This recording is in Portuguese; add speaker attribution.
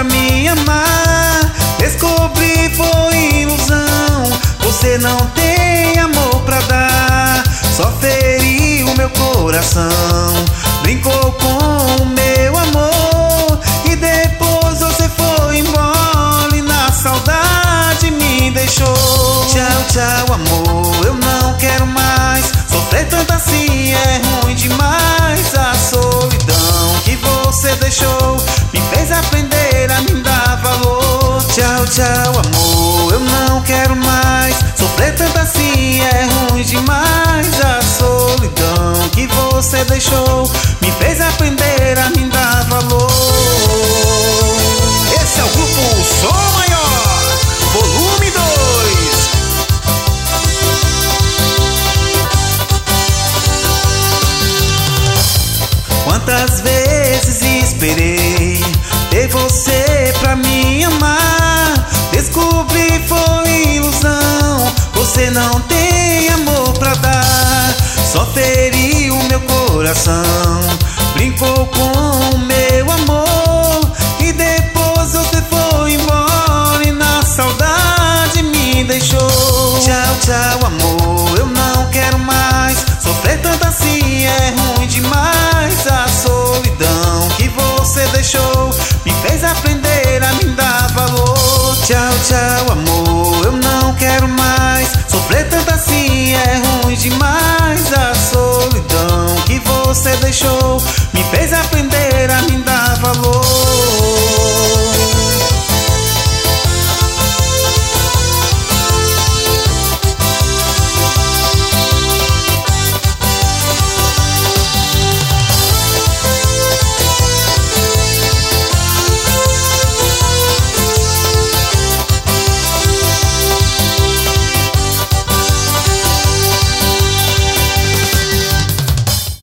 Speaker 1: pra me amar, descobri foi ilusão. Você não tem amor pra dar, só feriu meu coração. Brincou com o meu amor e depois você foi embora e na saudade me deixou. Tchau, tchau amor, eu não quero mais sofrer tanto assim, é ruim demais. A solidão que você deixou me fez aprender a me dar valor. Tchau, tchau amor, eu não quero mais sofrer tanto assim, é ruim demais. A solidão que você deixou me fez aprender a me dar valor. Esse é o grupo Som Maior, volume 2. Quantas vezes esperei ter você pra me amar, descobri foi ilusão. Você não tem amor pra dar, só feriu meu coração. Brincou com o meu amor e depois você foi embora e na saudade me deixou. Tchau, tchau amor, eu não quero mais sofrer tanto assim, é ruim demais. A solidão que você deixou me fez aprender a me dar valor. Tchau, tchau amor, eu não quero mais sofrer tanto assim, é ruim demais. A solidão que você deixou me fez aprender